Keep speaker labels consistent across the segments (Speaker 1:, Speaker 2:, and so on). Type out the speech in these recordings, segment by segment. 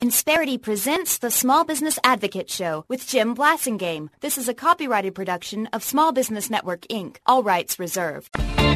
Speaker 1: Insperity presents the Small Business Advocate Show with Jim Blasingame. This is a copyrighted production of Small Business Network, Inc. All rights reserved.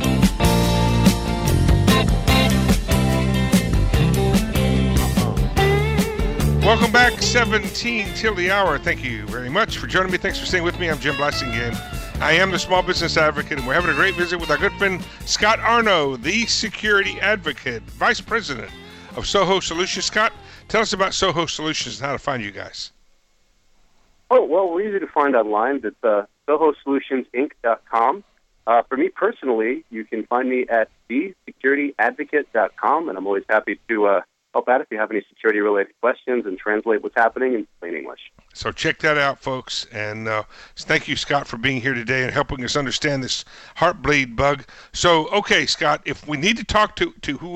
Speaker 2: Welcome back, 17 till the hour. Thank you very much for joining me. Thanks for staying with me. I'm Jim Blasingame. I am the Small Business Advocate, and we're having a great visit with our good friend Scott Arno, the Security Advocate, Vice President of Soho Solutions. Scott, tell us about Soho Solutions and how to find you guys.
Speaker 3: Oh, well, we're easy to find online. It's sohosolutionsinc.com. For me personally, you can find me at thesecurityadvocate.com, and I'm always happy to help out if you have any security-related questions and translate what's happening in plain English.
Speaker 2: So check that out, folks. And thank you, Scott, for being here today and helping us understand this Heartbleed bug. So, okay, Scott, if we need to talk to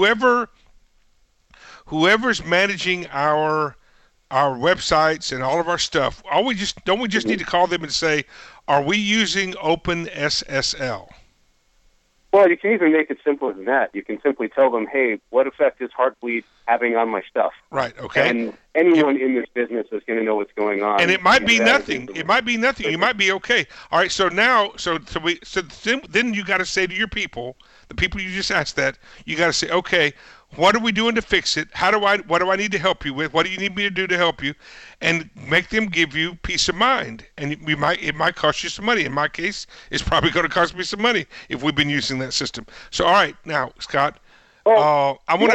Speaker 2: whoever's managing our websites and all of our stuff, don't we just need to call them and say, are we using OpenSSL?
Speaker 3: Well, you can even make it simpler than that. You can simply tell them, hey, what effect is Heartbleed having on my stuff?
Speaker 2: Right, okay.
Speaker 3: And anyone in this business is going to know what's going on.
Speaker 2: And it might be nothing. It might be nothing. You might be okay. All right, so now, then you got to say to your people, the people you just asked that, you got to say, okay, what are we doing to fix it? What do I need to help you with? What do you need me to do to help you? And make them give you peace of mind. And it might cost you some money. In my case, it's probably going to cost me some money if we've been using that system. So, all right, now, Scott, I want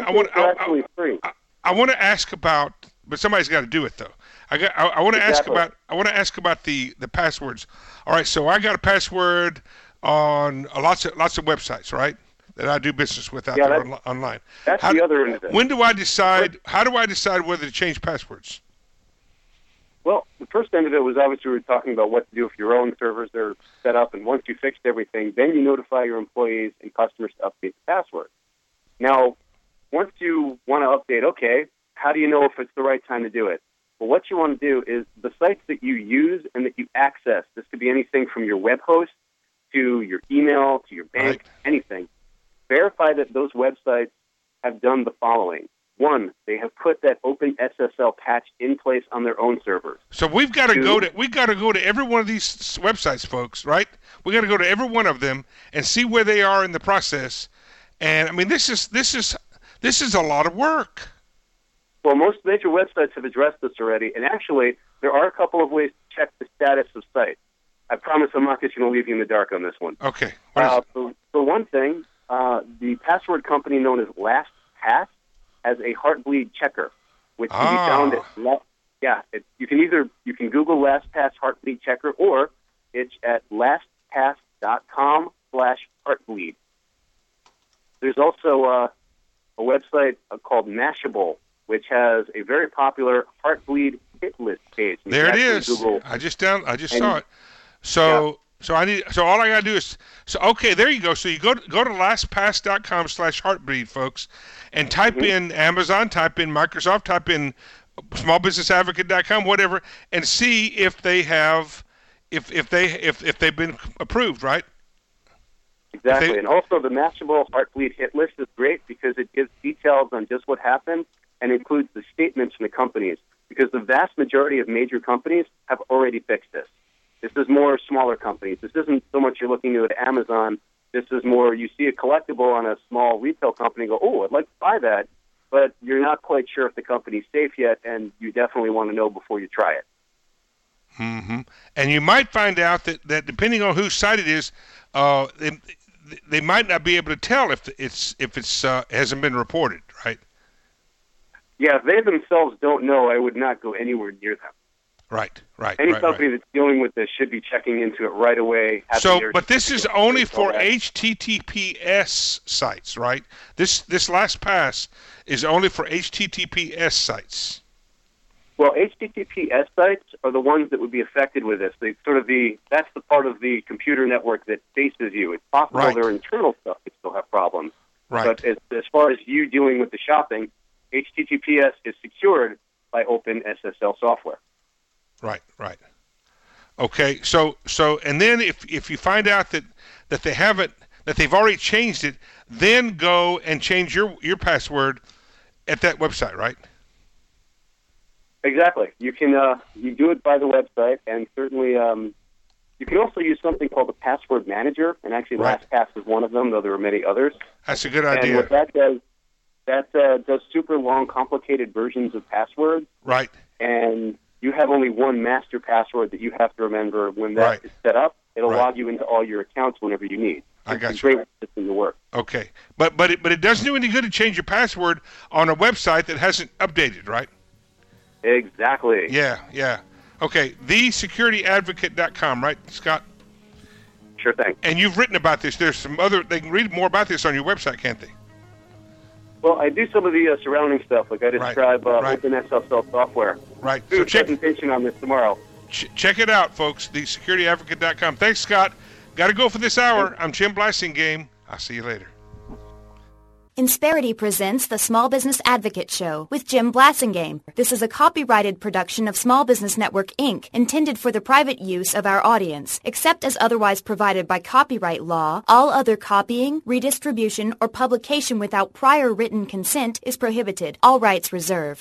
Speaker 2: to ask about, but somebody's got to do it though. I want to ask about the passwords. All right, so I got a password on lots of websites, right? That I do business with out there online.
Speaker 3: That's the other end of it.
Speaker 2: When do I decide? How do I decide whether to change passwords?
Speaker 3: Well, the first end of it was obviously we were talking about what to do if your own servers are set up, and once you fixed everything, then you notify your employees and customers to update the password. Now, once you want to update, okay, how do you know if it's the right time to do it? Well, what you want to do is the sites that you use and that you access, this could be anything from your web host to your email to your bank, anything. Verify that those websites have done the following. One, they have put that OpenSSL patch in place on their own servers.
Speaker 2: So we've got to go to every one of these websites, folks, right? We got to go to every one of them and see where they are in the process. And I mean, this is a lot of work.
Speaker 3: Well, most major websites have addressed this already, and actually, there are a couple of ways to check the status of sites. I promise I'm not just going to leave you in the dark on this one.
Speaker 2: Okay.
Speaker 3: For one thing, the password company known as LastPass has a Heartbleed checker, which can be found at you can Google LastPass Heartbleed checker, or it's at lastpass.com/Heartbleed. There's also a website called Mashable, which has a very popular Heartbleed hit list page.
Speaker 2: There it is. I just saw it. So all I gotta do is okay. There you go. So you go to lastpass.com/Heartbleed, folks, and type in Amazon, type in Microsoft, type in smallbusinessadvocate.com, whatever, and see if they have if they've been approved, right?
Speaker 3: Exactly. And also the Mashable Heartbleed hit list is great because it gives details on just what happened and includes the statements from the companies, because the vast majority of major companies have already fixed this. This is more smaller companies. This isn't so much you're looking at Amazon. This is more you see a collectible on a small retail company and go, oh, I'd like to buy that, but you're not quite sure if the company's safe yet, and you definitely want to know before you try it.
Speaker 2: Mm-hmm. And you might find out that depending on whose site it is, they might not be able to tell if it's hasn't been reported, right?
Speaker 3: Yeah, if they themselves don't know, I would not go anywhere near them.
Speaker 2: Right.
Speaker 3: Any company that's dealing with this should be checking into it right away.
Speaker 2: But this is only for HTTPS sites, right? This LastPass is only for HTTPS sites.
Speaker 3: Well, HTTPS sites are the ones that would be affected with this. That's the part of the computer network that faces you. It's possible their internal stuff could still have problems.
Speaker 2: Right.
Speaker 3: But as far as you dealing with the shopping, HTTPS is secured by OpenSSL software.
Speaker 2: Right. Okay, so and then if you find out that they've already changed it, then go and change your password at that website, right?
Speaker 3: Exactly. You can you do it by the website, and certainly you can also use something called the password manager, and actually LastPass is one of them, though there are many others.
Speaker 2: That's a good idea.
Speaker 3: And what that does super long, complicated versions of passwords.
Speaker 2: Right.
Speaker 3: And you have only one master password that you have to remember when that is set up. It'll log you into all your accounts whenever you need.
Speaker 2: I got you.
Speaker 3: It's a great system to work.
Speaker 2: Okay. But it doesn't do any good to change your password on a website that hasn't updated, right?
Speaker 3: Exactly.
Speaker 2: Yeah. Okay, thesecurityadvocate.com, right, Scott?
Speaker 3: Sure thing.
Speaker 2: And you've written about this. There's some other, they can read more about this on your website, can't they?
Speaker 3: Well, I do some of the surrounding stuff, like I describe OpenSSL software.
Speaker 2: Right.
Speaker 3: Do a presentation on this tomorrow.
Speaker 2: Check it out, folks, thesecurityadvocate.com. Thanks, Scott. Got to go for this hour. I'm Jim Blasingame. I'll see you later.
Speaker 1: Insperity presents the Small Business Advocate Show with Jim Blasingame. This is a copyrighted production of Small Business Network, Inc., intended for the private use of our audience. Except as otherwise provided by copyright law, all other copying, redistribution, or publication without prior written consent is prohibited. All rights reserved.